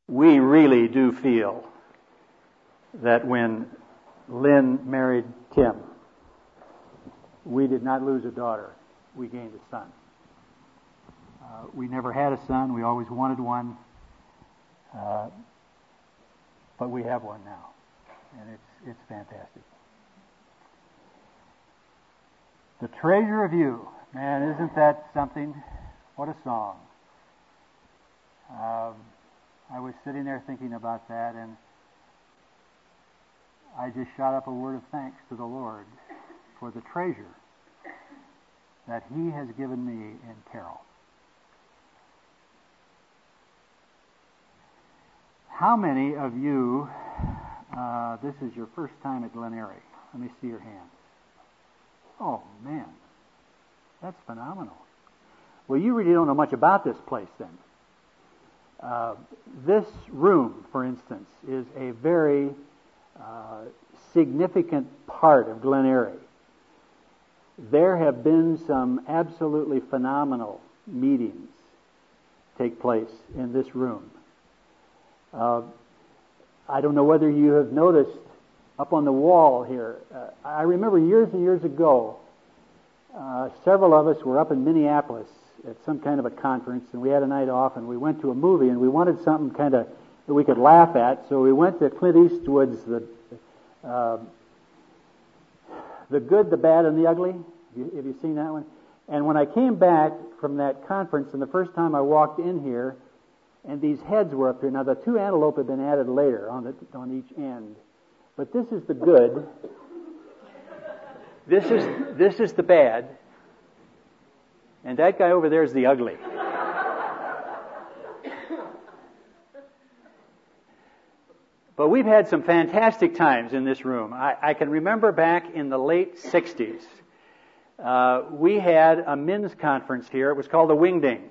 We really do feel that when Lynn married Tim, we did not lose a daughter, we gained a son. We never had a son, we always wanted one, but we have one now, and it's fantastic. The treasure of you, man, isn't that something? What a song. I was sitting there thinking about that, and I just shot up a word of thanks to the Lord for the treasure that He has given me in Carol. How many of you, this is your first time at Glen Eyrie? Let me see your hands. Oh, man, that's phenomenal. Well, you really don't know much about this place then. This room, for instance, is a very significant part of Glen Eyrie. There have been some absolutely phenomenal meetings take place in this room. I don't know whether you have noticed up on the wall here. I remember years and years ago, several of us were up in Minneapolis at some kind of a conference, and we had a night off, and we went to a movie, and we wanted something kind of that we could laugh at, so we went to Clint Eastwood's The Good, the Bad, and the Ugly. Have you seen that one? And when I came back from that conference, and the first time I walked in here, and these heads were up here. Now, the two antelope had been added later on each end. But this is the good. This is the bad. And that guy over there is the ugly. But we've had some fantastic times in this room. I can remember back in the late 60s, we had a men's conference here. It was called the Wingding.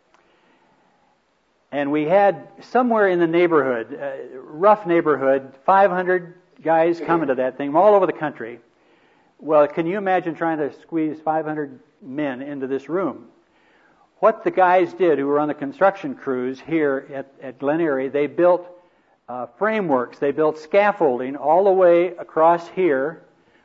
And we had somewhere in the neighborhood, rough neighborhood, 500 guys coming to that thing from all over the country. Well, can you imagine trying to squeeze 500 men into this room? What the guys did who were on the construction crews here at Glen Eyrie, they built frameworks, they built scaffolding all the way across here,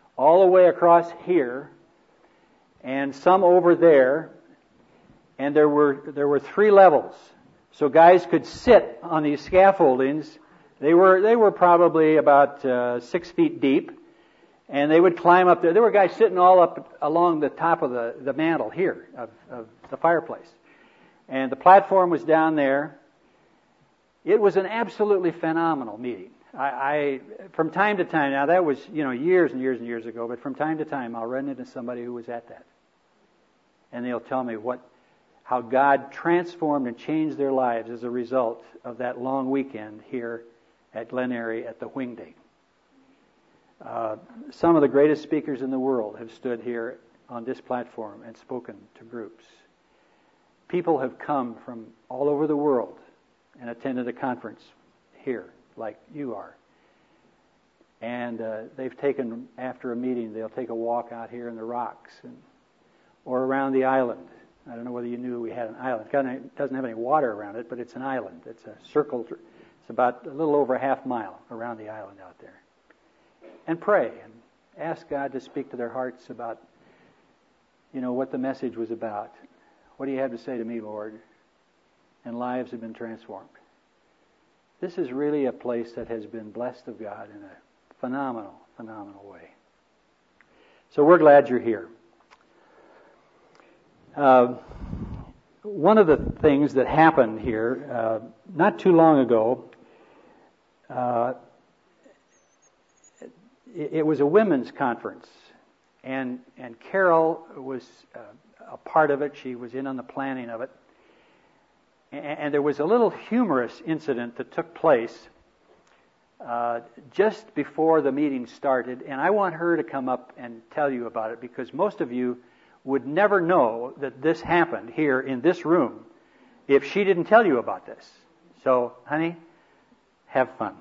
and some over there, and there were 3 levels. So guys could sit on these scaffoldings. They were probably about 6 feet deep, and they would climb up there. There were guys sitting all up along the top of the mantle here of the fireplace. And the platform was down there. It was an absolutely phenomenal meeting. I from time to time, now that was, years and years and years ago, but from time to time I'll run into somebody who was at that. And they'll tell me how God transformed and changed their lives as a result of that long weekend here at Glen Eyrie at the Wingding. Some of the greatest speakers in the world have stood here on this platform and spoken to groups. People have come from all over the world and attended a conference here, like you are. And they've taken, after a meeting, they'll take a walk out here in the rocks or around the island. I don't know whether you knew we had an island. It doesn't have any water around it, but it's an island. It's a circle. It's about a little over a half mile around the island out there. And pray and ask God to speak to their hearts about, what the message was about. What do you have to say to me, Lord? And lives have been transformed. This is really a place that has been blessed of God in a phenomenal, phenomenal way. So we're glad you're here. One of the things that happened here not too long ago, it was a women's conference, and Carol was a part of it. She was in on the planning of it, and there was a little humorous incident that took place just before the meeting started, and I want her to come up and tell you about it, because most of you would never know that this happened here in this room if she didn't tell you about this. So, honey, have fun.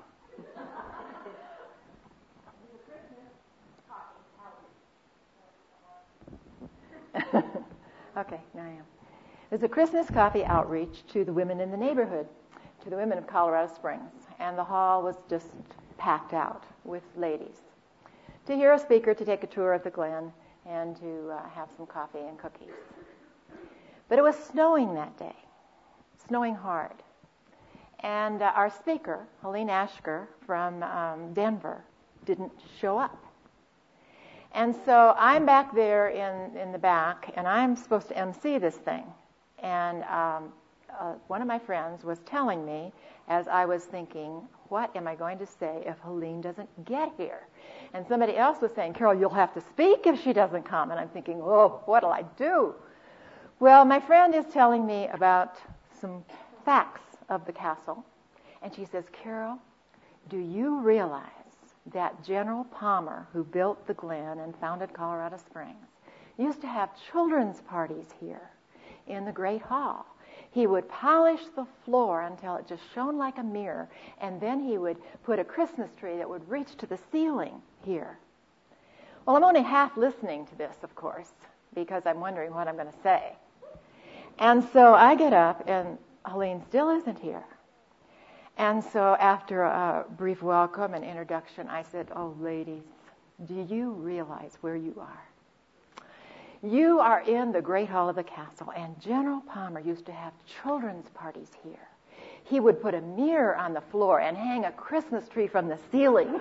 Okay, now I am. There's a Christmas coffee outreach to the women in the neighborhood to the women of Colorado Springs, and the hall was just packed out with ladies to hear a speaker, to take a tour of the Glen, and to have some coffee and cookies. But it was snowing that day, snowing hard. And our speaker, Helene Ashker from Denver, didn't show up. And so I'm back there in the back, and I'm supposed to MC this thing. And one of my friends was telling me, as I was thinking, what am I going to say if Helene doesn't get here? And somebody else was saying, Carol, you'll have to speak if she doesn't come. And I'm thinking, oh, what'll I do? Well, my friend is telling me about some facts of the castle. And she says, Carol, do you realize that General Palmer, who built the Glen and founded Colorado Springs, used to have children's parties here in the Great Hall? He would polish the floor until it just shone like a mirror, and then he would put a Christmas tree that would reach to the ceiling here. Well, I'm only half listening to this, of course, because I'm wondering what I'm going to say. And so I get up, and Helene still isn't here. And so after a brief welcome and introduction, I said, oh, ladies, do you realize where you are? You are in the Great Hall of the castle, and General Palmer used to have children's parties here. He would put a mirror on the floor and hang a Christmas tree from the ceiling.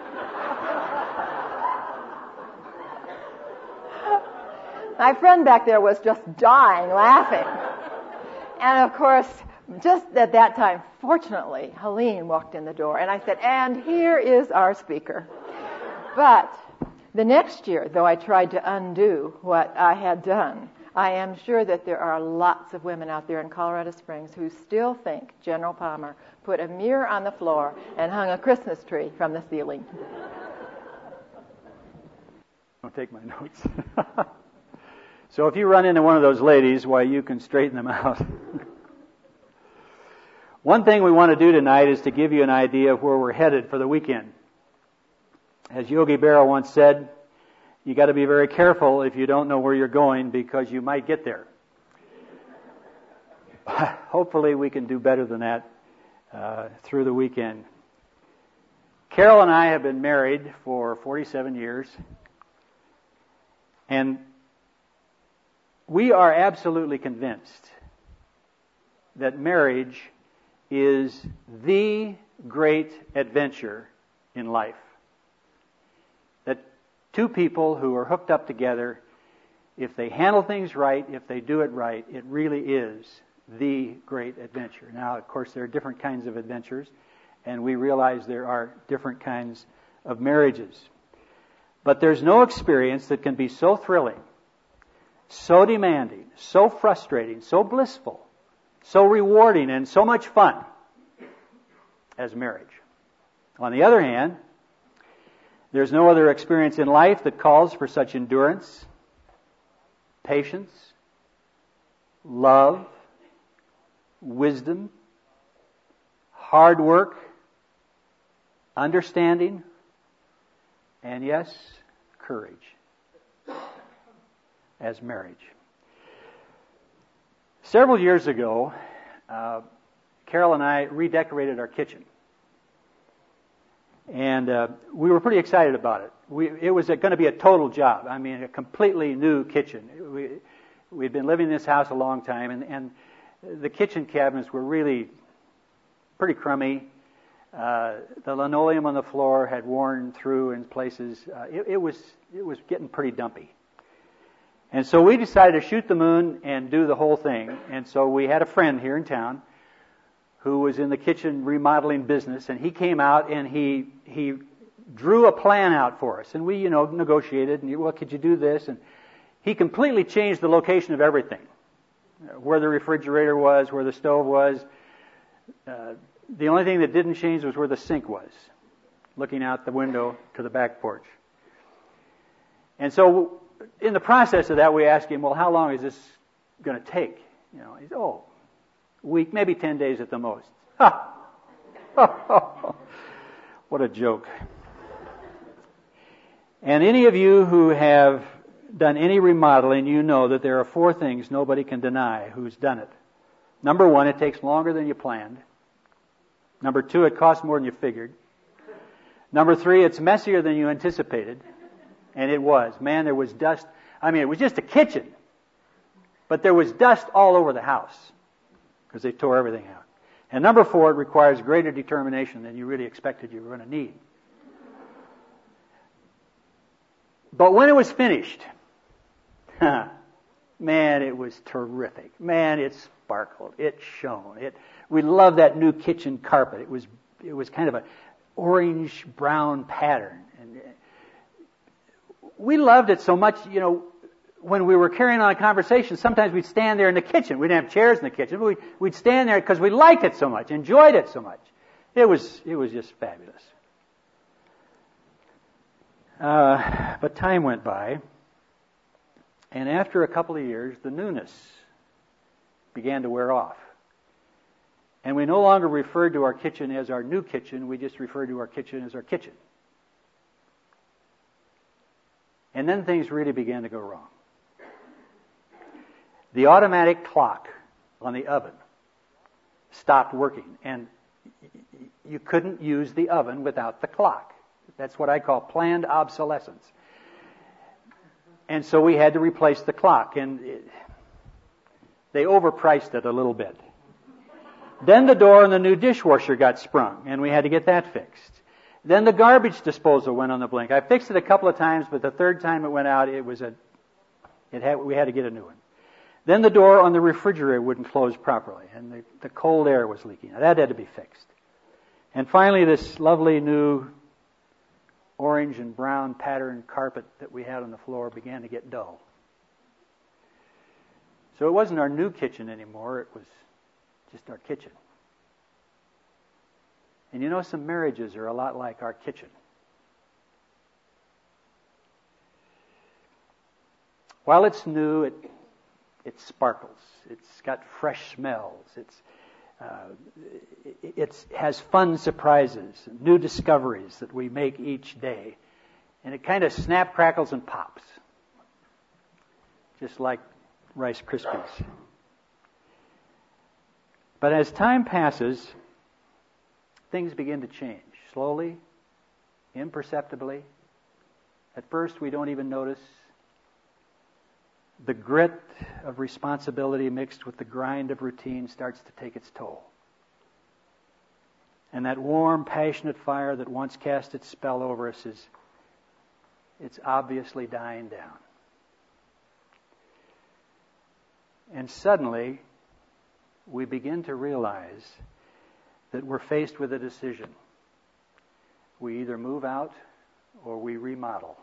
My friend back there was just dying laughing. And of course, just at that time, fortunately, Helene walked in the door, and I said, and here is our speaker. But the next year, though I tried to undo what I had done, I am sure that there are lots of women out there in Colorado Springs who still think General Palmer put a mirror on the floor and hung a Christmas tree from the ceiling. Don't take my notes. So if you run into one of those ladies, why, you can straighten them out. One thing we want to do tonight is to give you an idea of where we're headed for the weekend. As Yogi Berra once said, you got to be very careful if you don't know where you're going, because you might get there. Hopefully we can do better than that through the weekend. Carol and I have been married for 47 years, and we are absolutely convinced that marriage is the great adventure in life. That two people who are hooked up together, if they handle things right, if they do it right, it really is the great adventure. Now, of course, there are different kinds of adventures, and we realize there are different kinds of marriages. But there's no experience that can be so thrilling, so demanding, so frustrating, so blissful, so rewarding, and so much fun as marriage. On the other hand, there's no other experience in life that calls for such endurance, patience, love, wisdom, hard work, understanding, and yes, courage as marriage. Several years ago, Carol and I redecorated our kitchen. And we were pretty excited about it. It was going to be a total job. I mean, a completely new kitchen. We'd been living in this house a long time, and the kitchen cabinets were really pretty crummy. The linoleum on the floor had worn through in places. It was getting pretty dumpy. And so we decided to shoot the moon and do the whole thing. And so we had a friend here in town who was in the kitchen remodeling business, and he came out and he drew a plan out for us. And we, negotiated, and well, could you do this? And he completely changed the location of everything. Where the refrigerator was, where the stove was. The only thing that didn't change was where the sink was, looking out the window to the back porch. And so in the process of that, we asked him, well, how long is this going to take? He said, a week, maybe 10 days at the most. Ha! What a joke. And any of you who have done any remodeling, you know that there are 4 things nobody can deny who's done it. Number 1, it takes longer than you planned. Number 2, it costs more than you figured. Number 3, it's messier than you anticipated. And it was. Man, there was dust. I mean, it was just a kitchen. But there was dust all over the house because they tore everything out. And number 4, it requires greater determination than you really expected you were going to need. But when it was finished, man, it was terrific. Man, it sparkled. It shone. We loved that new kitchen carpet. It was kind of an orange-brown pattern. And we loved it so much, when we were carrying on a conversation, sometimes we'd stand there in the kitchen. We didn't have chairs in the kitchen, but we'd stand there because we liked it so much, enjoyed it so much. It was just fabulous. But time went by, and after a couple of years, the newness began to wear off. And we no longer referred to our kitchen as our new kitchen, we just referred to our kitchen as our kitchen. And then things really began to go wrong. The automatic clock on the oven stopped working, and you couldn't use the oven without the clock. That's what I call planned obsolescence. And so we had to replace the clock, and they overpriced it a little bit. Then the door on the new dishwasher got sprung, and we had to get that fixed. Then the garbage disposal went on the blink. I fixed it a couple of times, but the third time it went out, we had to get a new one. Then the door on the refrigerator wouldn't close properly, and the cold air was leaking. Now, that had to be fixed. And finally, this lovely new orange and brown patterned carpet that we had on the floor began to get dull. So it wasn't our new kitchen anymore, it was just our kitchen. And some marriages are a lot like our kitchen. While it's new, it sparkles. It's got fresh smells. It has fun surprises, new discoveries that we make each day. And it kind of snap, crackles, and pops. Just like Rice Krispies. But as time passes, things begin to change. Slowly, imperceptibly. At first, we don't even notice. The grit of responsibility mixed with the grind of routine starts to take its toll. And that warm, passionate fire that once cast its spell over us it's obviously dying down. And suddenly, we begin to realize that we're faced with a decision. We either move out or we remodel.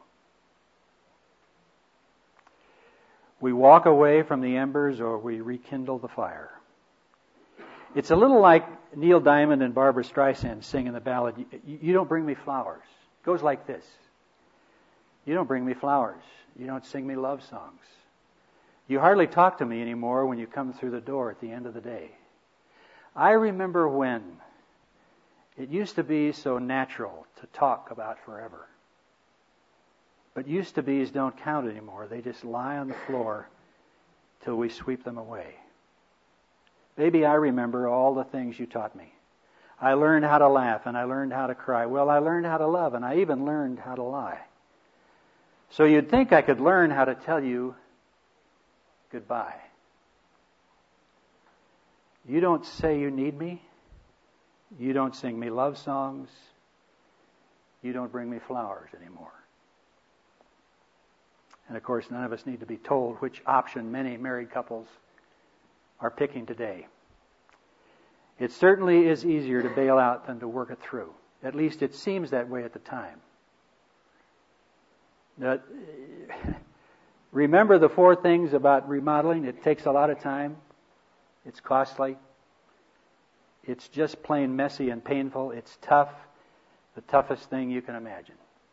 We walk away from the embers or we rekindle the fire. It's a little like Neil Diamond and Barbra Streisand singing the ballad, You Don't Bring Me Flowers. It goes like this. You don't bring me flowers. You don't sing me love songs. You hardly talk to me anymore when you come through the door at the end of the day. I remember when it used to be so natural to talk about forever. But used-to-be's don't count anymore. They just lie on the floor till we sweep them away. Baby, I remember all the things you taught me. I learned how to laugh and I learned how to cry. Well, I learned how to love and I even learned how to lie. So you'd think I could learn how to tell you goodbye. You don't say you need me. You don't sing me love songs. You don't bring me flowers anymore. And of course, none of us need to be told which option many married couples are picking today. It certainly is easier to bail out than to work it through. At least it seems that way at the time. Now, remember the 4 things about remodeling? It takes a lot of time. It's costly. It's just plain messy and painful. It's tough. The toughest thing you can imagine.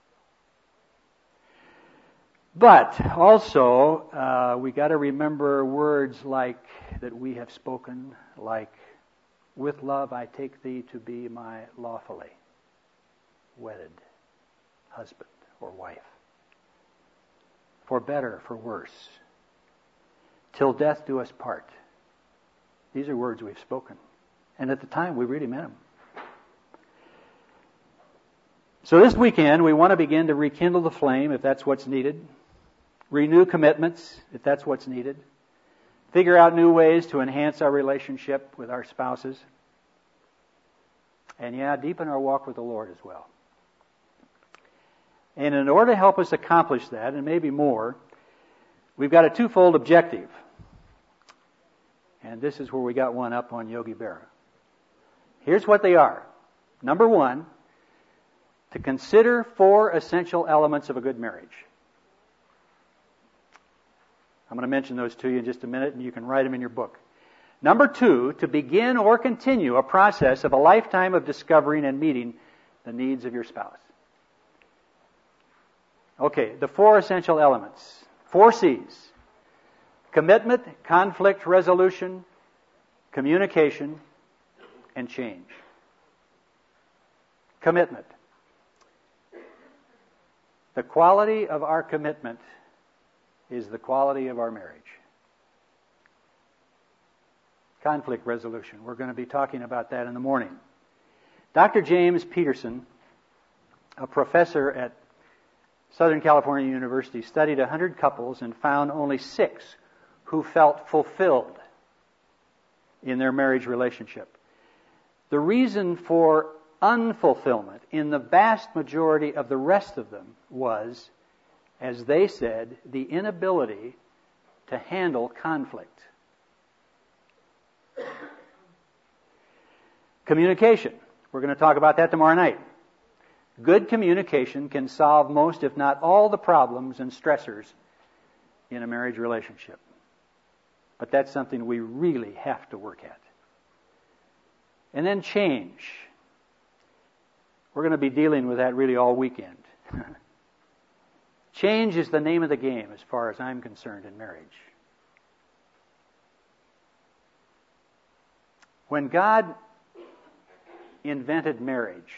But also, we got to remember words like that we have spoken, like, with love I take thee to be my lawfully wedded husband or wife. For better, for worse. Till death do us part. These are words we've spoken. And at the time, we really meant them. So this weekend, we want to begin to rekindle the flame, if that's what's needed. Renew commitments, if that's what's needed. Figure out new ways to enhance our relationship with our spouses. And deepen our walk with the Lord as well. And in order to help us accomplish that, and maybe more, we've got a twofold objective. And this is where we got one up on Yogi Berra. Here's what they are. Number one, to consider 4 essential elements of a good marriage. I'm going to mention those to you in just a minute, and you can write them in your book. Number 2, to begin or continue a process of a lifetime of discovering and meeting the needs of your spouse. Okay, the 4 essential elements. 4 C's. Commitment, conflict resolution, communication, and change. Commitment. The quality of our commitment is the quality of our marriage. Conflict resolution. We're going to be talking about that in the morning. Dr. James Peterson, a professor at Southern California University, studied 100 couples and found only 6 who felt fulfilled in their marriage relationship. The reason for unfulfillment in the vast majority of the rest of them was, as they said, the inability to handle conflict. Communication. We're going to talk about that tomorrow night. Good communication can solve most, if not all, the problems and stressors in a marriage relationship. But that's something we really have to work at. And then change. We're going to be dealing with that really all weekend. Change is the name of the game as far as I'm concerned in marriage. When God invented marriage,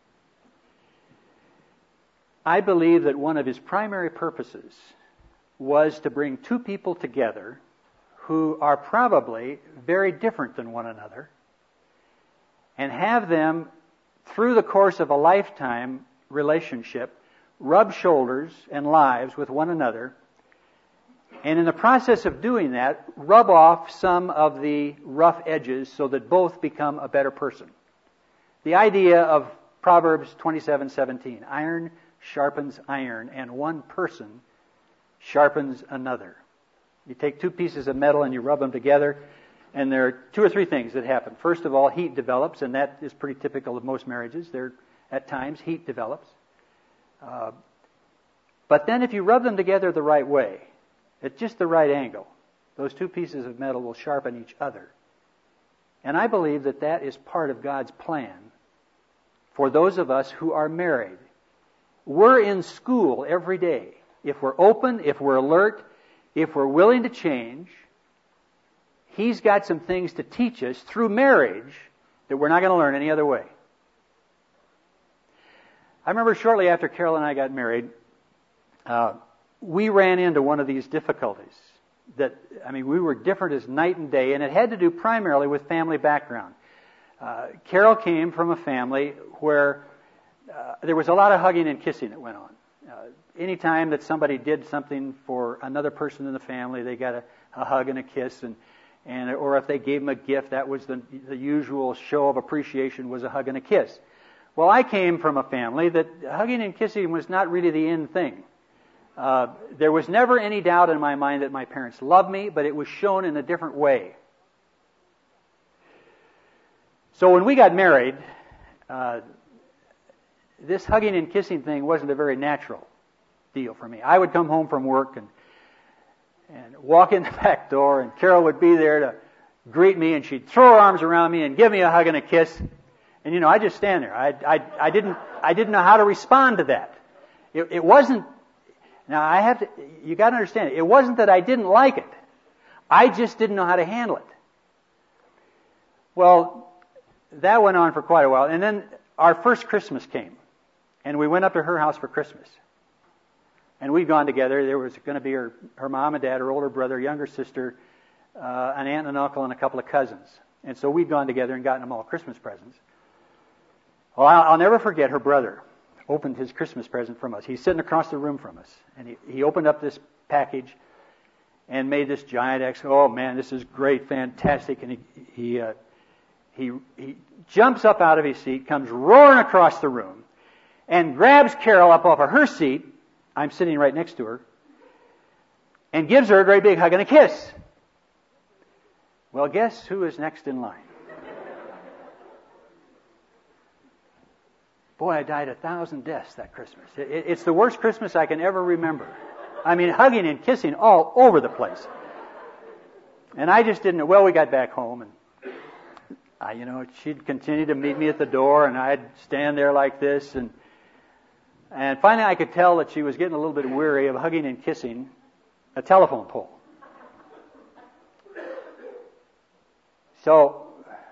I believe that one of His primary purposes was to bring 2 people together who are probably very different than one another and have them, through the course of a lifetime relationship, rub shoulders and lives with one another, and in the process of doing that, rub off some of the rough edges so that both become a better person. The idea of Proverbs 27:17, iron sharpens iron, and one person sharpens another. You take 2 pieces of metal and you rub them together, and there are 2 or 3 things that happen. First of all, heat develops, and that is pretty typical of most marriages. At times, heat develops. But then if you rub them together the right way, at just the right angle, those 2 pieces of metal will sharpen each other. And I believe that that is part of God's plan for those of us who are married. We're in school every day. If we're open, if we're alert, if we're willing to change, He's got some things to teach us through marriage that we're not going to learn any other way. I remember shortly after Carol and I got married, we ran into one of these difficulties. We were different as night and day, and it had to do primarily with family background. Carol came from a family where there was a lot of hugging and kissing that went on. Anytime that somebody did something for another person in the family, they got a hug and a kiss, or if they gave them a gift, that was the usual show of appreciation, was a hug and a kiss. Well, I came from a family that hugging and kissing was not really the in thing. There was never any doubt in my mind that my parents loved me, but it was shown in a different way. So when we got married, this hugging and kissing thing wasn't a very natural deal for me. I would come home from work and walk in the back door, and Carol would be there to greet me, and she'd throw her arms around me and give me a hug and a kiss. And I'd just stand there. I didn't know how to respond to that. It wasn't. Now you got to understand, it wasn't that I didn't like it. I just didn't know how to handle it. Well, that went on for quite a while, and then our first Christmas came, and we went up to her house for Christmas. And we'd gone together. There was going to be her mom and dad, her older brother, younger sister, an aunt and an uncle, and a couple of cousins. And so we'd gone together and gotten them all Christmas presents. Well, I'll never forget her brother. opened his Christmas present from us. He's sitting across the room from us, and he opened up this package and made this giant X. Oh man, this is great, fantastic! And he jumps up out of his seat, comes roaring across the room, and grabs Carol up off of her seat. I'm sitting right next to her, and gives her a great big hug and a kiss. Well, guess who is next in line? Boy, I died 1,000 deaths that Christmas. It's the worst Christmas I can ever remember. I mean, hugging and kissing all over the place. And I just didn't know. Well, we got back home, and she'd continue to meet me at the door, and I'd stand there like this, and finally I could tell that she was getting a little bit weary of hugging and kissing a telephone pole. So,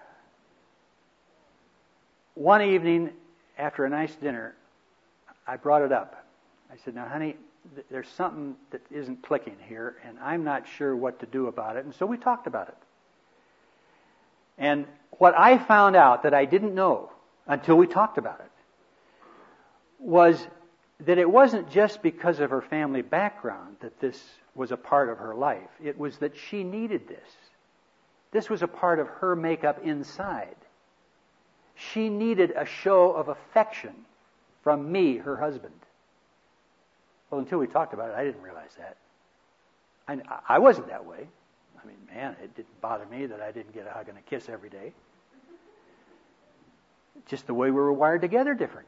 one evening, after a nice dinner, I brought it up. I said, now, honey, there's something that isn't clicking here, and I'm not sure what to do about it. And so we talked about it. And what I found out that I didn't know until we talked about it was that it wasn't just because of her family background that this was a part of her life. It was that she needed this. This was a part of her makeup inside. She needed a show of affection from me, her husband. Well, until we talked about it, I didn't realize that. I wasn't that way. I mean, man, it didn't bother me that I didn't get a hug and a kiss every day. Just the way we were wired together different.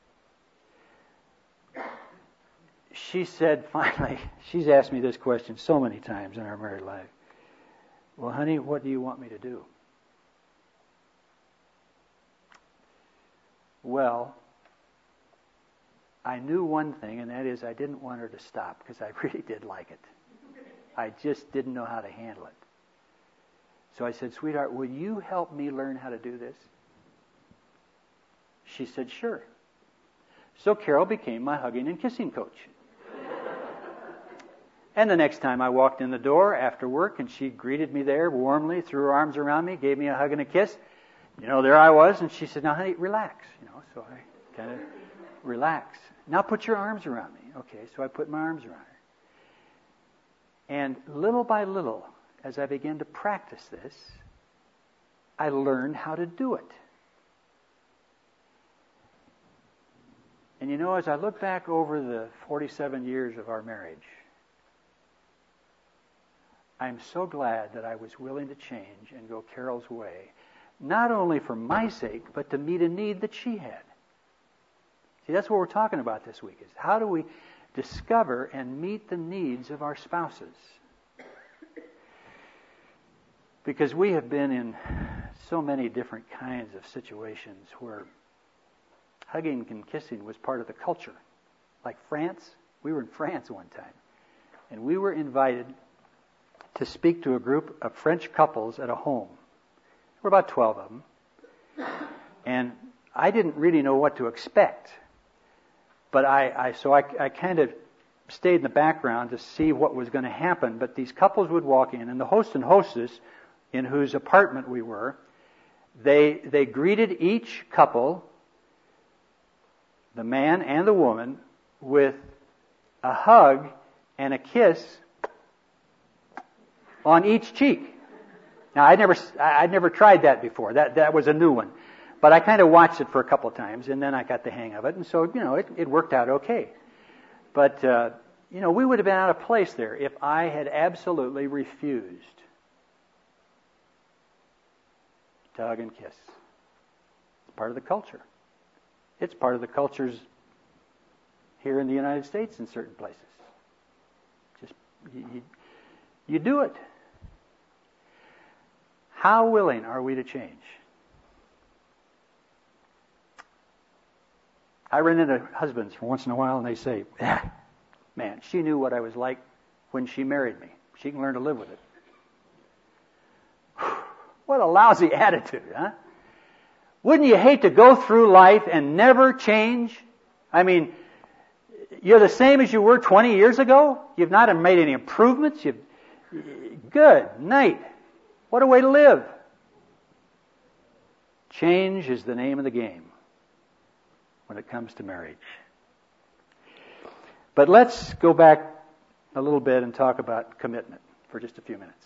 She said finally, she's asked me this question so many times in our married life. Well, honey, what do you want me to do? Well, I knew one thing, and that is I didn't want her to stop because I really did like it. I just didn't know how to handle it. So I said, sweetheart, will you help me learn how to do this? She said, sure. So Carol became my hugging and kissing coach. And the next time I walked in the door after work and she greeted me there warmly, threw her arms around me, gave me a hug and a kiss, there I was, and she said, now honey, relax. So I kind of relax. Now put your arms around me. Okay, so I put my arms around her. And little by little, as I began to practice this, I learned how to do it. And as I look back over the 47 years of our marriage, I'm so glad that I was willing to change and go Carol's way, not only for my sake, but to meet a need that she had. See, that's what we're talking about this week, is how do we discover and meet the needs of our spouses? Because we have been in so many different kinds of situations where hugging and kissing was part of the culture. Like France, we were in France one time, and we were invited to speak to a group of French couples at a home. There were about 12 of them. And I didn't really know what to expect. But I kind of stayed in the background to see what was going to happen. But these couples would walk in, and the host and hostess, in whose apartment we were, they greeted each couple, the man and the woman, with a hug and a kiss on each cheek. Now, I'd never tried that before. That was a new one. But I kind of watched it for a couple of times, and then I got the hang of it, and so, it worked out okay. But, we would have been out of place there if I had absolutely refused to hug and kiss. It's part of the culture. It's part of the cultures here in the United States in certain places. Just, you do it. How willing are we to change? I run into husbands from once in a while, and they say, man, she knew what I was like when she married me. She can learn to live with it. What a lousy attitude, huh? Wouldn't you hate to go through life and never change? I mean, you're the same as you were 20 years ago? You've not made any improvements? Good night. What a way to live. Change is the name of the game. when it comes to marriage. But let's go back a little bit and talk about commitment for just a few minutes.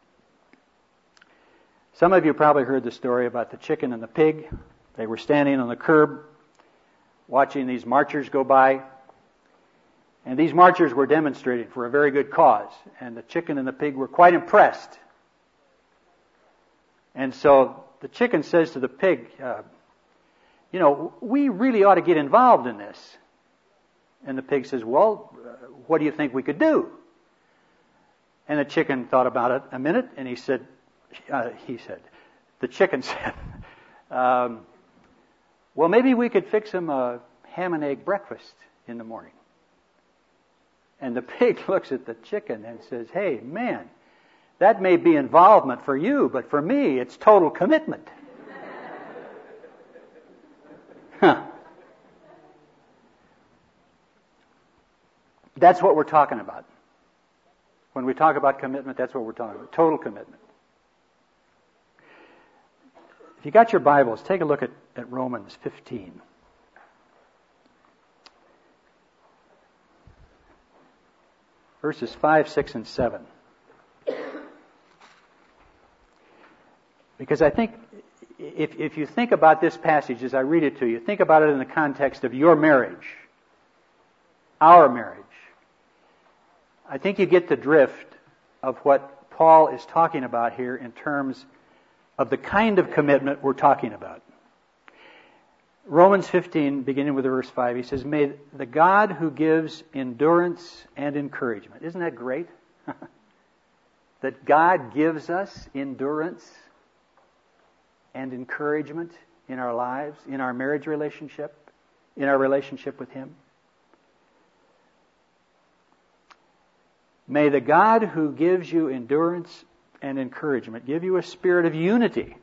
Some of you probably heard the story about the chicken and the pig. They were standing on the curb watching these marchers go by. And these marchers were demonstrating for a very good cause. And the chicken and the pig were quite impressed. And so the chicken says to the pig, we really ought to get involved in this. And the pig says, well, what do you think we could do? And the chicken thought about it a minute, and the chicken said, well, maybe we could fix him a ham and egg breakfast in the morning. And the pig looks at the chicken and says, hey, man, that may be involvement for you, but for me, it's total commitment. That's what we're talking about. When we talk about commitment, that's what we're talking about. Total commitment. If you got your Bibles, take a look at Romans 15. Verses 5, 6, and 7. Because I think if you think about this passage as I read it to you, think about it in the context of your marriage, our marriage. I think you get the drift of what Paul is talking about here in terms of the kind of commitment we're talking about. Romans 15, beginning with verse 5, he says, may the God who gives endurance and encouragement. Isn't that great? That God gives us endurance and encouragement in our lives, in our marriage relationship, in our relationship with Him. May the God who gives you endurance and encouragement give you a spirit of unity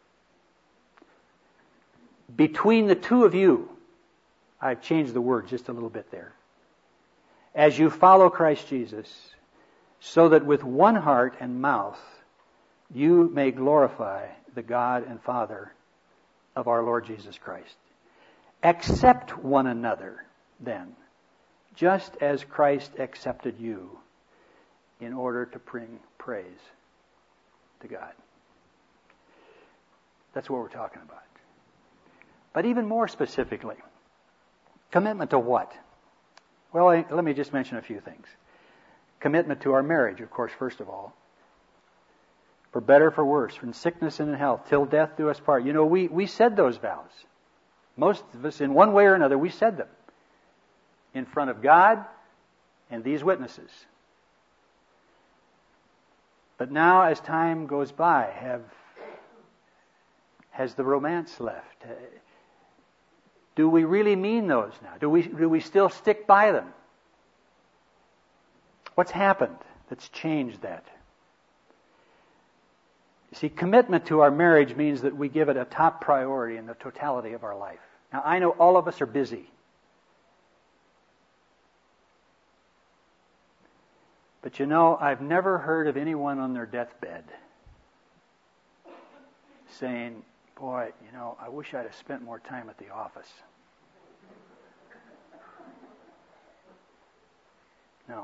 between the two of you. I've changed the word just a little bit there. As you follow Christ Jesus, so that with one heart and mouth you may glorify the God and Father of our Lord Jesus Christ. Accept one another, then, just as Christ accepted you, in order to bring praise to God. That's what we're talking about. But even more specifically, commitment to what? Well, let me just mention a few things. Commitment to our marriage, of course, first of all. For better, for worse, from sickness and in health, till death do us part. We said those vows. Most of us, in one way or another, we said them in front of God and these witnesses. But now, as time goes by, has the romance left? Do we really mean those now? Do we still stick by them? What's happened that's changed that? You see, commitment to our marriage means that we give it a top priority in the totality of our life. Now, I know all of us are busy. But I've never heard of anyone on their deathbed saying, boy, I wish I'd have spent more time at the office. No.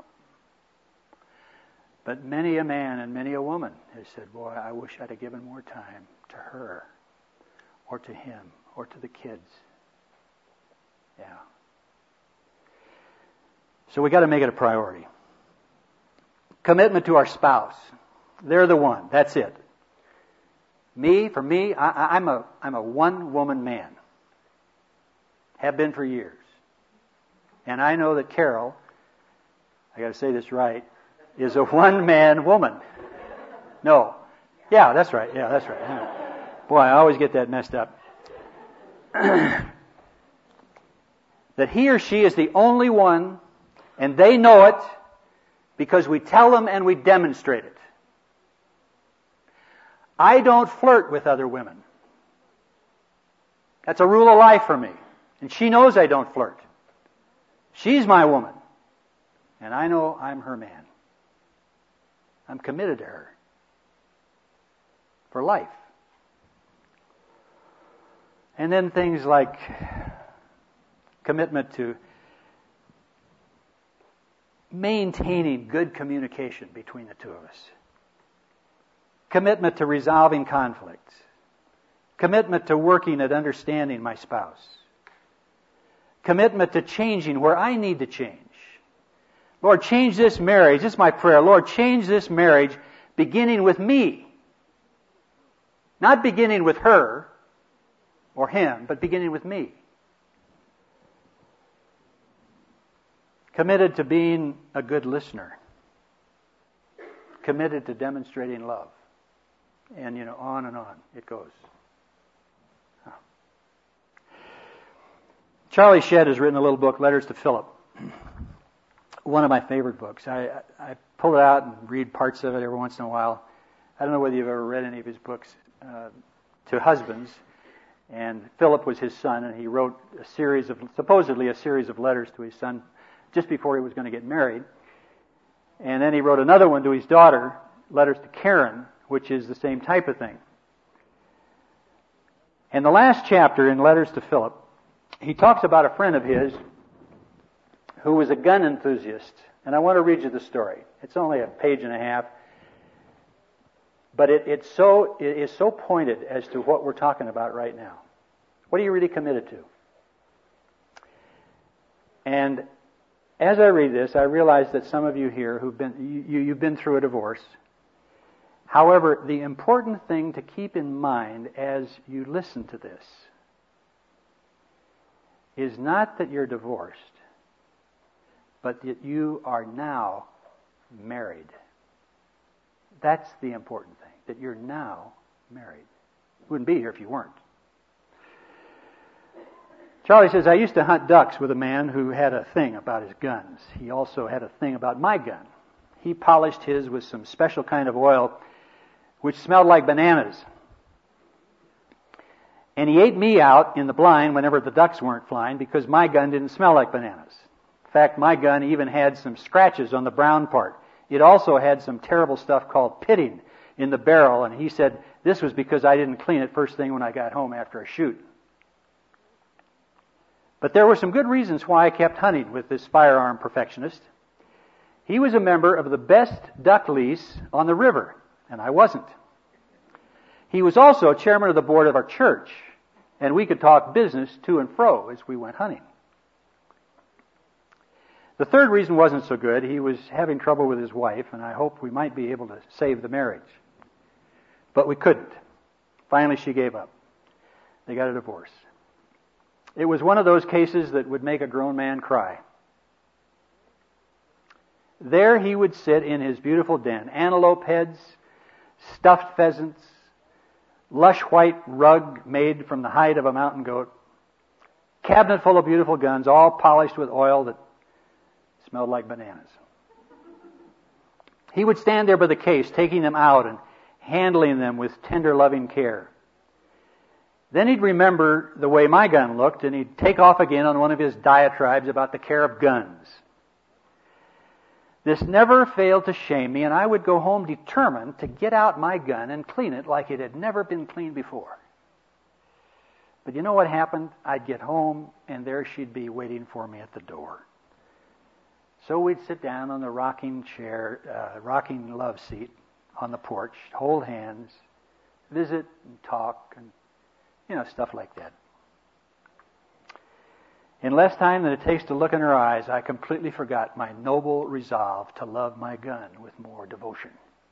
But many a man and many a woman has said, boy, I wish I'd have given more time to her, or to him, or to the kids. Yeah. So we got to make it a priority. Commitment to our spouse. They're the one. That's it. For me, I'm a one-woman man. Have been for years. And I know that Carol, I got to say this right, is a one-man woman. No. Yeah, that's right. Boy, I always get that messed up. That he or she is the only one, and they know it, because we tell them and we demonstrate it. I don't flirt with other women. That's a rule of life for me. And she knows I don't flirt. She's my woman. And I know I'm her man. I'm committed to her. For life. And then things like Commitment to maintaining good communication between the two of us. Commitment to resolving conflicts. Commitment to working at understanding my spouse. Commitment to changing where I need to change. Lord, change this marriage. This is my prayer. Lord, change this marriage beginning with me. Not beginning with her or him, but beginning with me. Committed to being a good listener. Committed to demonstrating love. And, on and on it goes. Charlie Shedd has written a little book, Letters to Philip. One of my favorite books. I pull it out and read parts of it every once in a while. I don't know whether you've ever read any of his books to husbands. And Philip was his son, and he wrote supposedly a series of letters to his son just before he was going to get married. And then he wrote another one to his daughter, Letters to Karen, which is the same type of thing. And the last chapter in Letters to Philip, he talks about a friend of his who was a gun enthusiast. And I want to read you the story. It's only a page and a half. But it is so pointed as to what we're talking about right now. What are you really committed to? And as I read this, I realize that some of you here you've been through a divorce. However, the important thing to keep in mind as you listen to this is not that you're divorced, but that you are now married. That's the important thing, that you're now married. You wouldn't be here if you weren't. Charlie says, I used to hunt ducks with a man who had a thing about his guns. He also had a thing about my gun. He polished his with some special kind of oil which smelled like bananas. And he ate me out in the blind whenever the ducks weren't flying because my gun didn't smell like bananas. In fact, my gun even had some scratches on the brown part. It also had some terrible stuff called pitting in the barrel, and he said this was because I didn't clean it first thing when I got home after a shoot. But there were some good reasons why I kept hunting with this firearm perfectionist. He was a member of the best duck lease on the river, and I wasn't. He was also chairman of the board of our church, and we could talk business to and fro as we went hunting. The third reason wasn't so good. He was having trouble with his wife, and I hoped we might be able to save the marriage. But we couldn't. Finally, she gave up. They got a divorce. It was one of those cases that would make a grown man cry. There he would sit in his beautiful den. Antelope heads, stuffed pheasants, lush white rug made from the hide of a mountain goat, cabinet full of beautiful guns, all polished with oil that smelled like bananas. He would stand there by the case, taking them out and handling them with tender, loving care. Then he'd remember the way my gun looked, and he'd take off again on one of his diatribes about the care of guns. This never failed to shame me, and I would go home determined to get out my gun and clean it like it had never been cleaned before. But you know what happened? I'd get home, and there she'd be waiting for me at the door. So we'd sit down on the rocking love seat on the porch, hold hands, visit and talk, and stuff like that. In less time than it takes to look in her eyes, I completely forgot my noble resolve to love my gun with more devotion.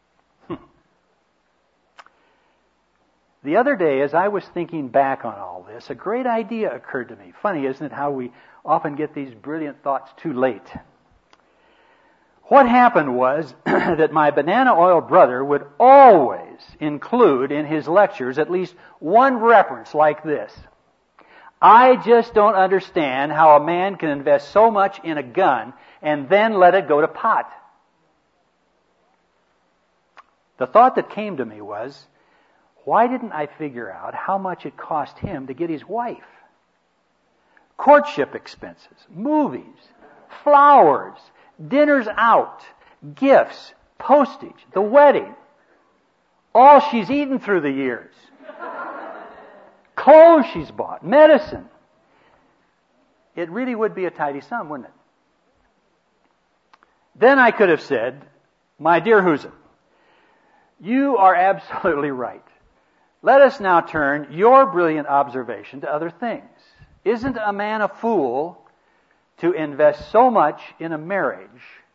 The other day, as I was thinking back on all this, a great idea occurred to me. Funny, isn't it, how we often get these brilliant thoughts too late? What happened was that my banana oil brother would always include in his lectures at least one reference like this. I just don't understand how a man can invest so much in a gun and then let it go to pot. The thought that came to me was, why didn't I figure out how much it cost him to get his wife? Courtship expenses, movies, flowers, dinners out, gifts, postage, the wedding, all she's eaten through the years, clothes she's bought, medicine. it really would be a tidy sum, wouldn't it? Then I could have said, my dear Husa, you are absolutely right. Let us now turn your brilliant observation to other things. Isn't a man a fool to invest so much in a marriage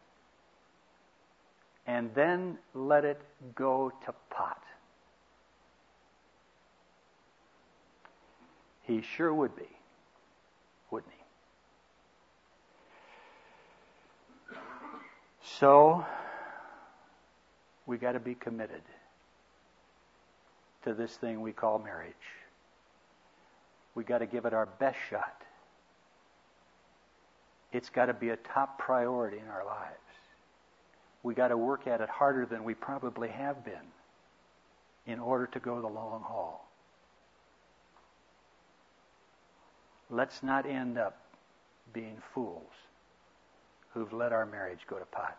and then let it go to pot? He sure would be, wouldn't he? So, we got to be committed to this thing we call marriage. We got to give it our best shot. It's got to be a top priority in our lives. We got to work at it harder than we probably have been in order to go the long haul. Let's not end up being fools who've let our marriage go to pot.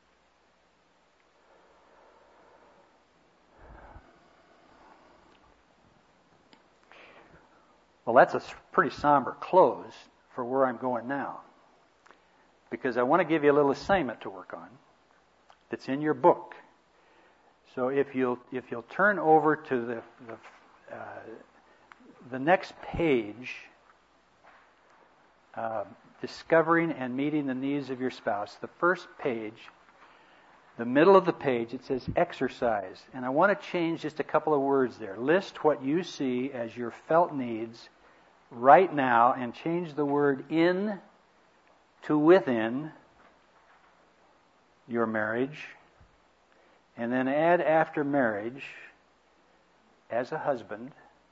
Well, that's a pretty somber close for where I'm going now, because I want to give you a little assignment to work on that's in your book. So if you'll turn over to the next page, Discovering and Meeting the Needs of Your Spouse, the first page, the middle of the page, it says exercise. And I want to change just a couple of words there. List what you see as your felt needs right now and change the word in to within your marriage. And then add after marriage as a husband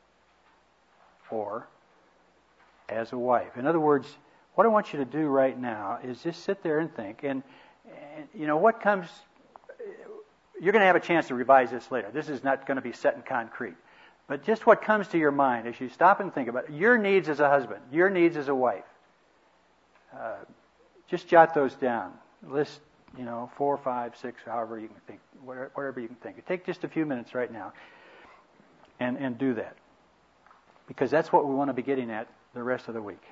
or as a wife. In other words, what I want you to do right now is just sit there and think. And you know, what comes... You're going to have a chance to revise this later. This is not going to be set in concrete. But just what comes to your mind as you stop and think about it, your needs as a husband, your needs as a wife. Just jot those down. List, 4, 5, 6, however you can think, whatever you can think. Take just a few minutes right now and do that. Because that's what we want to be getting at the rest of the week.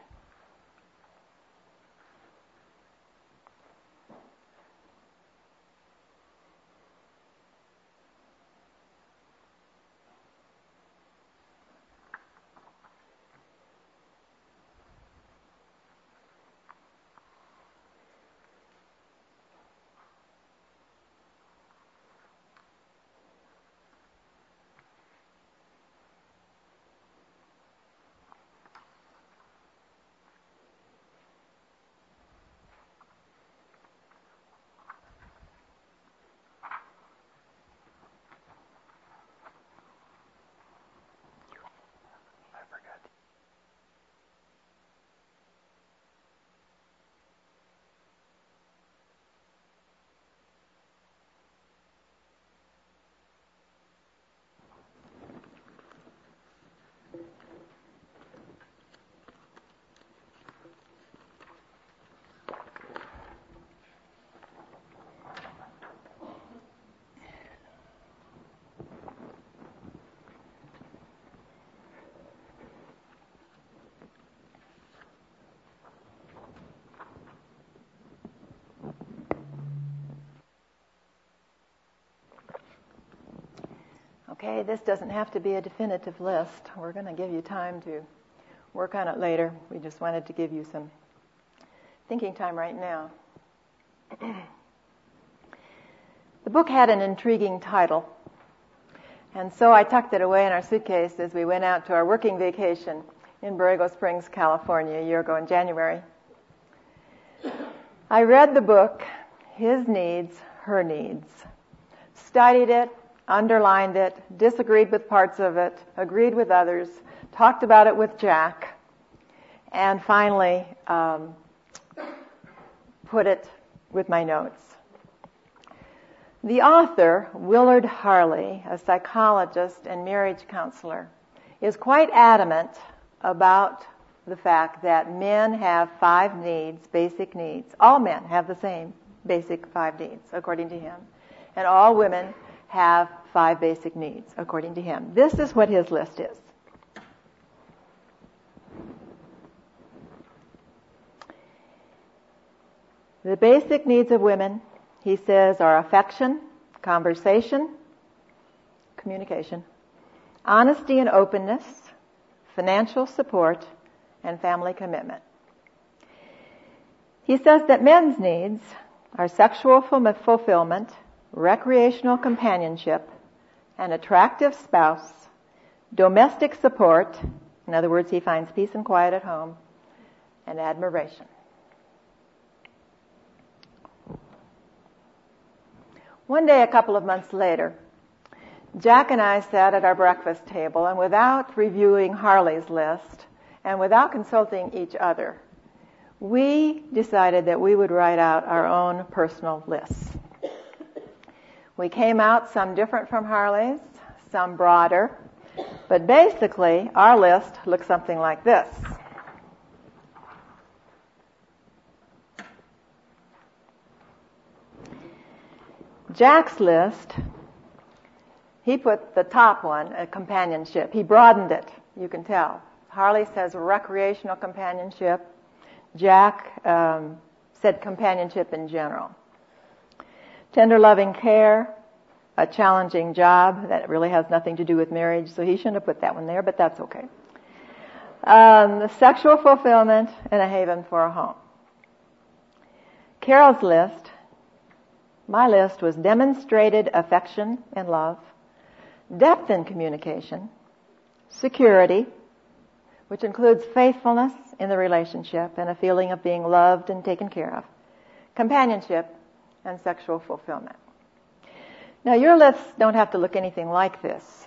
Okay, this doesn't have to be a definitive list. We're going to give you time to work on it later. We just wanted to give you some thinking time right now. The book had an intriguing title, and so I tucked it away in our suitcase as we went out to our working vacation in Borrego Springs, California, a year ago in January. I read the book, His Needs, Her Needs, studied it, underlined it, disagreed with parts of it, agreed with others, talked about it with Jack, and finally put it with my notes. The author, Willard Harley, a psychologist and marriage counselor, is quite adamant about the fact that men have 5 needs, basic needs. All men have the same basic 5 needs, according to him. And all women have 5 basic needs, according to him. This is what his list is. The basic needs of women, he says, are affection, conversation, communication, honesty and openness, financial support, and family commitment. He says that men's needs are sexual fulfillment, recreational companionship, an attractive spouse, domestic support, in other words, he finds peace and quiet at home, and admiration. One day, a couple of months later, Jack and I sat at our breakfast table, and without reviewing Harley's list and without consulting each other, we decided that we would write out our own personal lists. We came out some different from Harley's, some broader, but basically our list looks something like this. Jack's list, he put the top one, companionship. He broadened it, you can tell. Harley says recreational companionship. Jack said companionship in general. Tender loving care, a challenging job that really has nothing to do with marriage, so he shouldn't have put that one there, but that's okay. Sexual fulfillment and a haven for a home. Carol's list, my list, was demonstrated affection and love, depth in communication, security, which includes faithfulness in the relationship and a feeling of being loved and taken care of, companionship, and sexual fulfillment. Now, your lists don't have to look anything like this.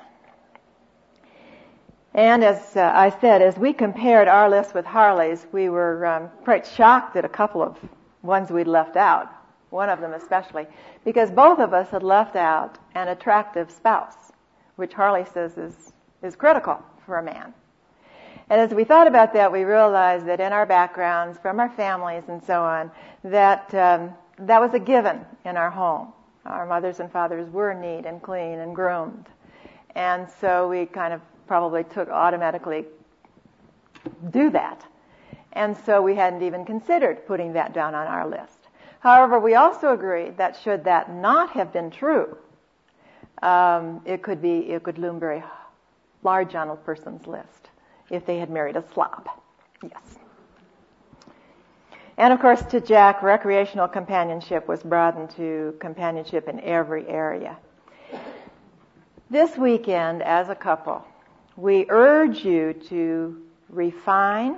And as I said, as we compared our list with Harley's, we were quite shocked at a couple of ones we'd left out, one of them especially, because both of us had left out an attractive spouse, which Harley says is critical for a man. And as we thought about that, we realized that in our backgrounds, from our families and so on, that that was a given in our home. Our mothers and fathers were neat and clean and groomed. And so we kind of probably automatically do that. And so we hadn't even considered putting that down on our list. However, we also agreed that should that not have been true, it could loom very large on a person's list if they had married a slob. Yes. And of course, to Jack, recreational companionship was broadened to companionship in every area. This weekend, as a couple, we urge you to refine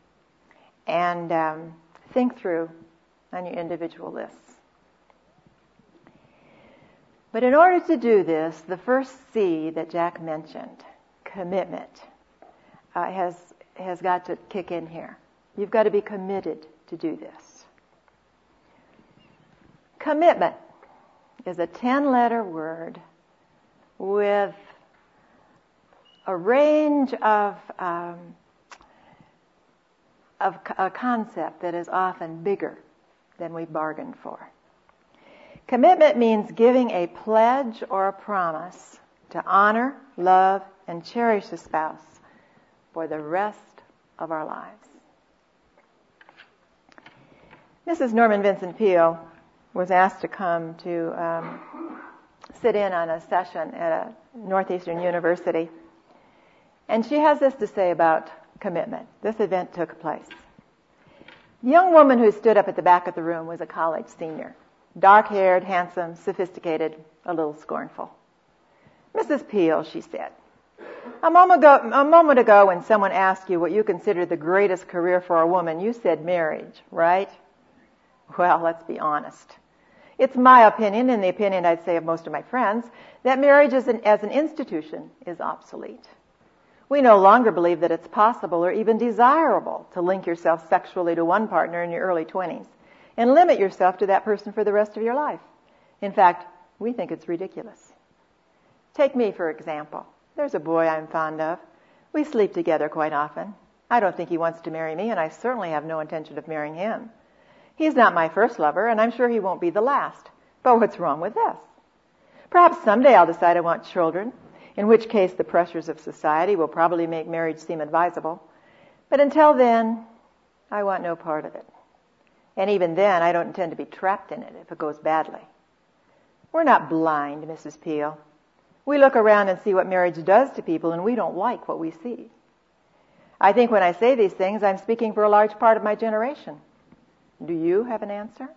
and think through on your individual lists. But in order to do this, the first C that Jack mentioned, commitment, has got to kick in here. You've got to be committed to do this. Commitment is a 10-letter word with a range of a concept that is often bigger than we bargained for. Commitment means giving a pledge or a promise to honor, love, and cherish the spouse for the rest of our lives. Mrs. Norman Vincent Peale was asked to come to sit in on a session at a Northeastern University. And she has this to say about commitment. This event took place. The young woman who stood up at the back of the room was a college senior. Dark-haired, handsome, sophisticated, a little scornful. Mrs. Peale, she said, a moment ago when someone asked you what you consider the greatest career for a woman, you said marriage, right? Well, let's be honest. It's my opinion, and the opinion I'd say of most of my friends, that marriage as an institution is obsolete. We no longer believe that it's possible or even desirable to link yourself sexually to one partner in your early 20s and limit yourself to that person for the rest of your life. In fact, we think it's ridiculous. Take me, for example. There's a boy I'm fond of. We sleep together quite often. I don't think he wants to marry me, and I certainly have no intention of marrying him. He's not my first lover, and I'm sure he won't be the last. But what's wrong with this? Perhaps someday I'll decide I want children, in which case the pressures of society will probably make marriage seem advisable. But until then, I want no part of it. And even then, I don't intend to be trapped in it if it goes badly. We're not blind, Mrs. Peel. We look around and see what marriage does to people, and we don't like what we see. I think when I say these things, I'm speaking for a large part of my generation. Do you have an answer?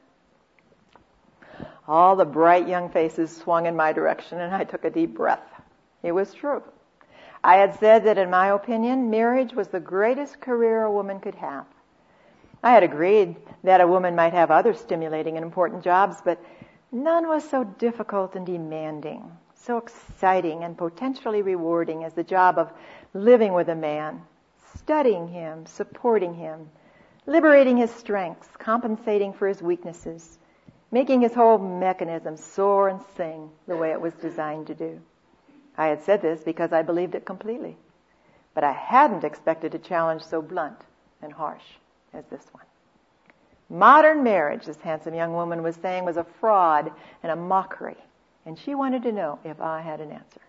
All the bright young faces swung in my direction, and I took a deep breath. It was true. I had said that, in my opinion, marriage was the greatest career a woman could have. I had agreed that a woman might have other stimulating and important jobs, but none was so difficult and demanding, so exciting and potentially rewarding as the job of living with a man, studying him, supporting him, liberating his strengths, compensating for his weaknesses, making his whole mechanism soar and sing the way it was designed to do. I had said this because I believed it completely, but I hadn't expected a challenge so blunt and harsh as this one. Modern marriage, this handsome young woman was saying, was a fraud and a mockery, and she wanted to know if I had an answer.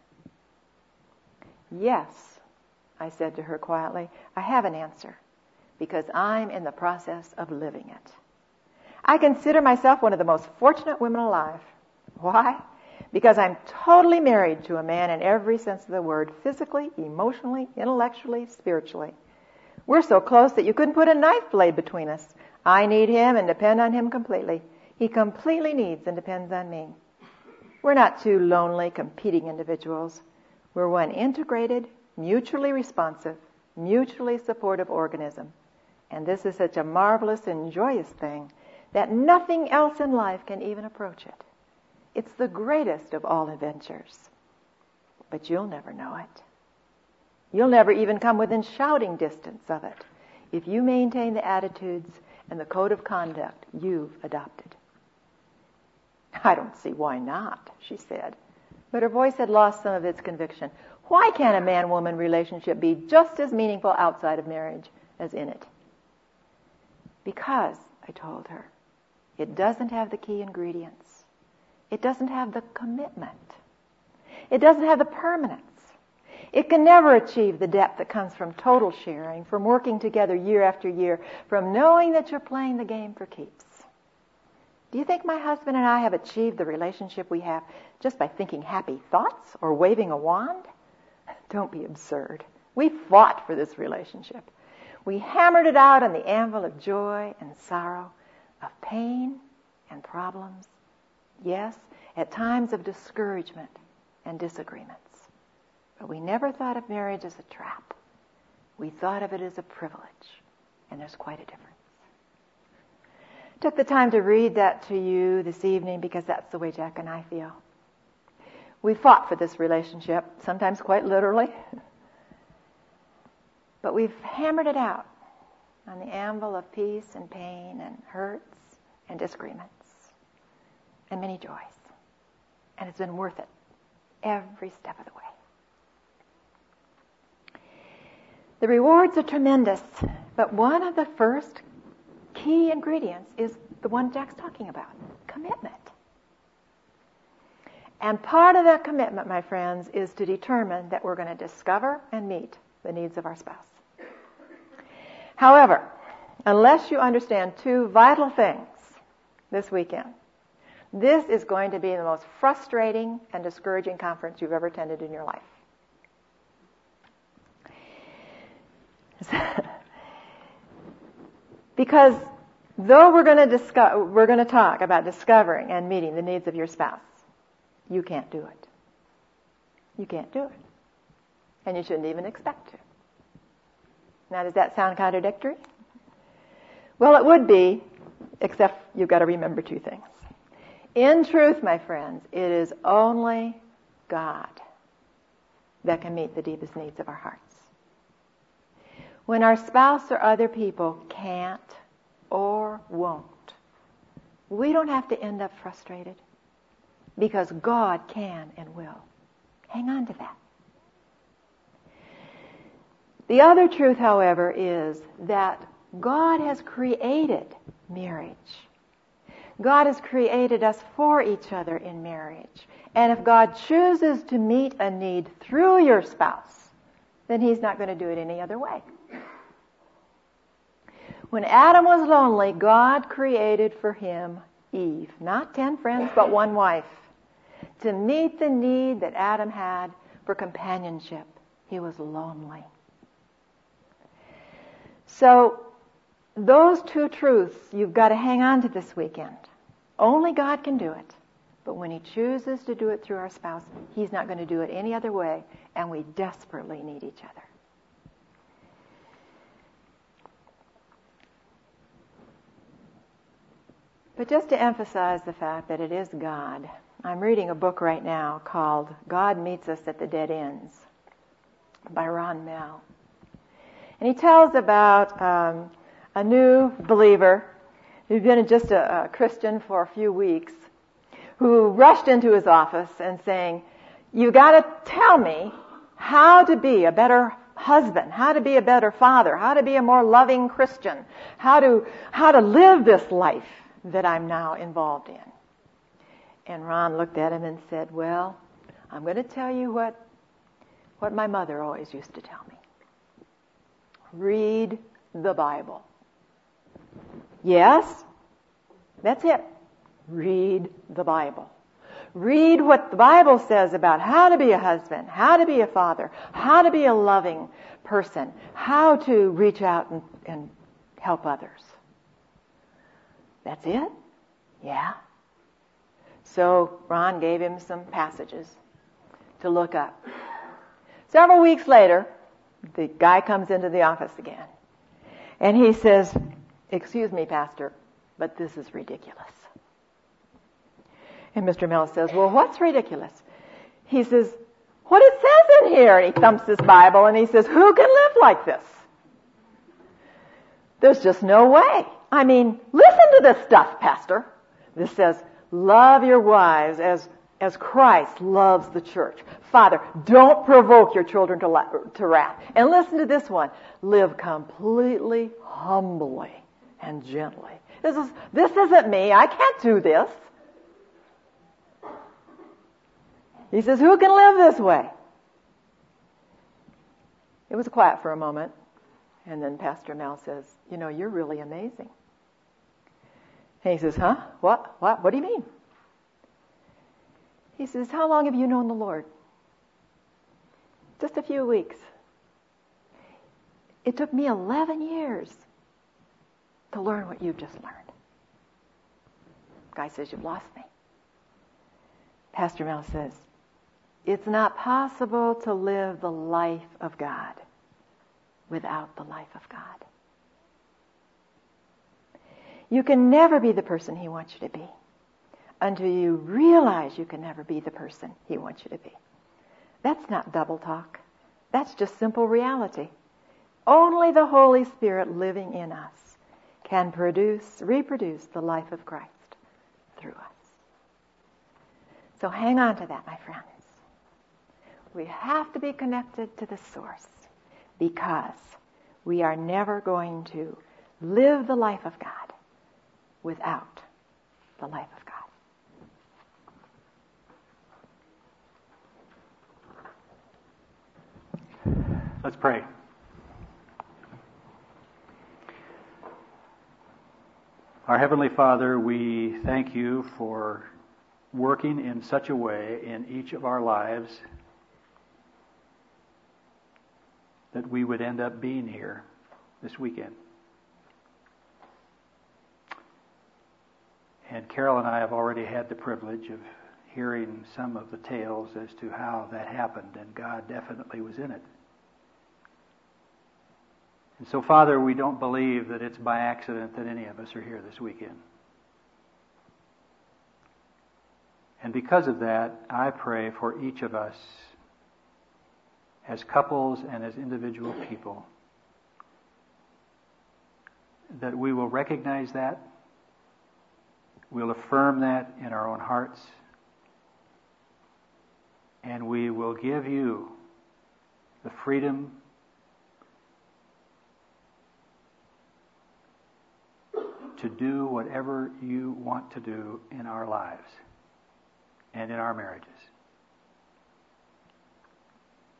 Yes, I said to her quietly, I have an answer, because I'm in the process of living it. I consider myself one of the most fortunate women alive. Why? Because I'm totally married to a man in every sense of the word, physically, emotionally, intellectually, spiritually. We're so close that you couldn't put a knife blade between us. I need him and depend on him completely. He completely needs and depends on me. We're not two lonely, competing individuals. We're one integrated, mutually responsive, mutually supportive organism. And this is such a marvelous and joyous thing that nothing else in life can even approach it. It's the greatest of all adventures. But you'll never know it. You'll never even come within shouting distance of it if you maintain the attitudes and the code of conduct you've adopted. I don't see why not, she said, but her voice had lost some of its conviction. Why can't a man-woman relationship be just as meaningful outside of marriage as in it? Because, I told her, it doesn't have the key ingredients. It doesn't have the commitment. It doesn't have the permanence. It can never achieve the depth that comes from total sharing, from working together year after year, from knowing that you're playing the game for keeps. Do you think my husband and I have achieved the relationship we have just by thinking happy thoughts or waving a wand? Don't be absurd. We fought for this relationship. We hammered it out on the anvil of joy and sorrow, of pain and problems. Yes, at times of discouragement and disagreements. But we never thought of marriage as a trap. We thought of it as a privilege. And there's quite a difference. Took the time to read that to you this evening because that's the way Jack and I feel. We fought for this relationship, sometimes quite literally. But we've hammered it out on the anvil of peace and pain and hurts and disagreements and many joys. And it's been worth it every step of the way. The rewards are tremendous, but one of the first key ingredients is the one Jack's talking about, commitment. And part of that commitment, my friends, is to determine that we're going to discover and meet the needs of our spouse. However, unless you understand two vital things this weekend, this is going to be the most frustrating and discouraging conference you've ever attended in your life. Because though we're going to talk about discovering and meeting the needs of your spouse, you can't do it. You can't do it. And you shouldn't even expect to. Now, does that sound contradictory? Well, it would be, except you've got to remember two things. In truth, my friends, it is only God that can meet the deepest needs of our hearts. When our spouse or other people can't or won't, we don't have to end up frustrated because God can and will. Hang on to that. The other truth, however, is that God has created marriage. God has created us for each other in marriage. And if God chooses to meet a need through your spouse, then He's not going to do it any other way. When Adam was lonely, God created for him Eve. Not 10 friends, but one wife. To meet the need that Adam had for companionship. He was lonely. So, those two truths you've got to hang on to this weekend. Only God can do it. But when He chooses to do it through our spouse, He's not going to do it any other way, and we desperately need each other. But just to emphasize the fact that it is God, I'm reading a book right now called God Meets Us at the Dead Ends by Ron Mehl. And he tells about a new believer who'd been just a Christian for a few weeks, who rushed into his office and saying, "You've got to tell me how to be a better husband, how to be a better father, how to be a more loving Christian, how to live this life that I'm now involved in." And Ron looked at him and said, "Well, I'm going to tell you what my mother always used to tell me. Read the Bible." Yes, that's it. Read the Bible. Read what the Bible says about how to be a husband, how to be a father, how to be a loving person, how to reach out and help others. That's it? Yeah. So Ron gave him some passages to look up. Several weeks later, the guy comes into the office again. And he says, "Excuse me, Pastor, but this is ridiculous." And Mr. Mehl says, "Well, what's ridiculous?" He says, "What it says in here." And he thumps his Bible and he says, "Who can live like this? There's just no way. I mean, listen to this stuff, Pastor. This says, love your wives as Christ loves the church. Father, don't provoke your children to wrath." And listen to this one. Live completely humbly and gently. This isn't me. I can't do this. He says, "Who can live this way?" It was quiet for a moment. And then Pastor Mehl says, "You're really amazing." And he says, "Huh? What? What do you mean?" He says, "How long have you known the Lord?" "Just a few weeks." "It took me 11 years to learn what you've just learned." Guy says, "You've lost me." Pastor Mehl says, "It's not possible to live the life of God without the life of God. You can never be the person He wants you to be until you realize you can never be the person He wants you to be." That's not double talk. That's just simple reality. Only the Holy Spirit living in us can reproduce the life of Christ through us. So hang on to that, my friends. We have to be connected to the source because we are never going to live the life of God without the life of God. Let's pray. Our Heavenly Father, we thank You for working in such a way in each of our lives that we would end up being here this weekend. And Carol and I have already had the privilege of hearing some of the tales as to how that happened, and God definitely was in it. And so, Father, we don't believe that it's by accident that any of us are here this weekend. And because of that, I pray for each of us as couples and as individual people that we will recognize that, we'll affirm that in our own hearts, and we will give You the freedom to do whatever You want to do in our lives and in our marriages.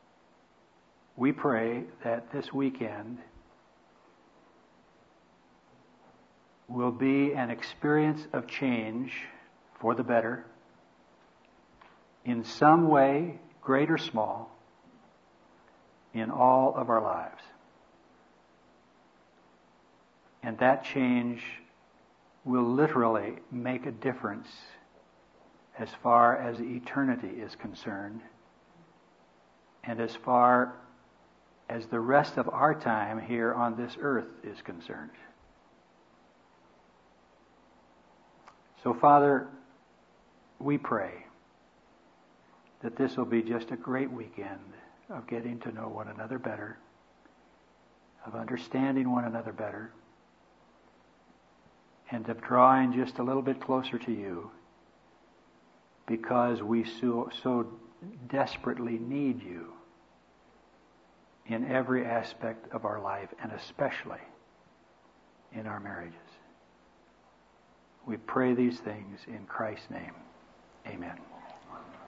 We pray that this weekend will be an experience of change for the better in some way, great or small, in all of our lives. And that change will literally make a difference as far as eternity is concerned, and as far as the rest of our time here on this earth is concerned. So, Father, we pray that this will be just a great weekend of getting to know one another better, of understanding one another better, and of drawing just a little bit closer to you, because we so desperately need you in every aspect of our life, and especially in our marriages. We pray these things in Christ's name. Amen.